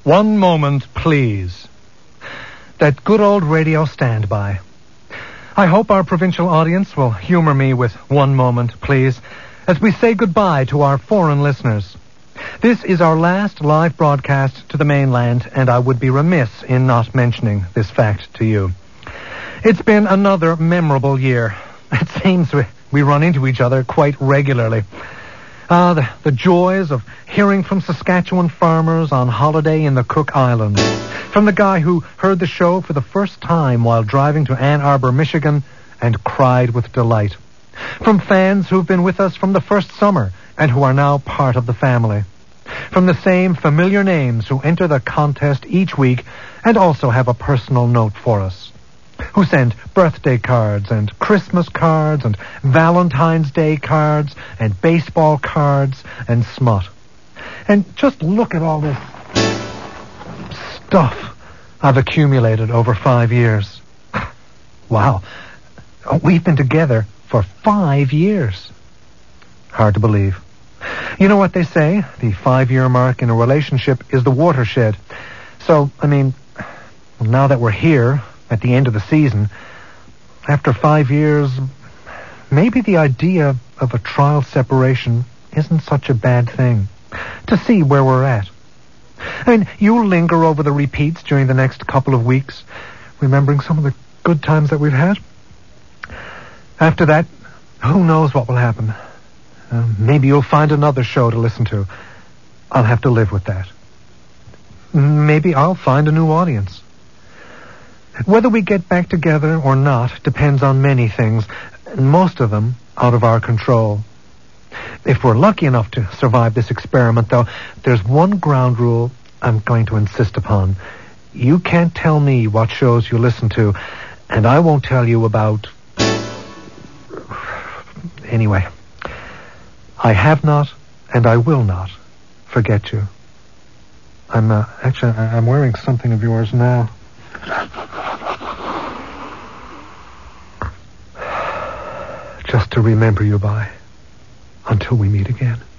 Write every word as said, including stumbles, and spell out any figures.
One moment, please. That good old radio standby. I hope our provincial audience will humor me with one moment, please, as we say goodbye to our foreign listeners. This is our last live broadcast to the mainland, and I would be remiss in not mentioning this fact to you. It's been another memorable year. It seems we, we run into each other quite regularly. Ah, the, the joys of hearing from Saskatchewan farmers on holiday in the Cook Islands. From the guy who heard the show for the first time while driving to Ann Arbor, Michigan, and cried with delight. From fans who've been with us from the first summer and who are now part of the family. From the same familiar names who enter the contest each week and also have a personal note for us. Who send birthday cards and Christmas cards and Valentine's Day cards and baseball cards and smut. And just look at all this stuff I've accumulated over five years. Wow. We've been together for five years. Hard to believe. You know what they say? The five-year mark in a relationship is the watershed. So, I mean, now that we're here at the end of the season, after five years, maybe the idea of a trial separation isn't such a bad thing. To see where we're at. I mean, you'll linger over the repeats during the next couple of weeks, remembering some of the good times that we've had. After that, who knows what will happen? Uh, maybe you'll find another show to listen to. I'll have to live with that. Maybe I'll find a new audience. Whether we get back together or not depends on many things, most of them out of our control. If we're lucky enough to survive this experiment, though, there's one ground rule I'm going to insist upon. You can't tell me what shows you listen to, and I won't tell you about... Anyway, I have not, and I will not, forget you. I'm, uh, actually, I'm wearing something of yours now. Just to remember you by, until we meet again.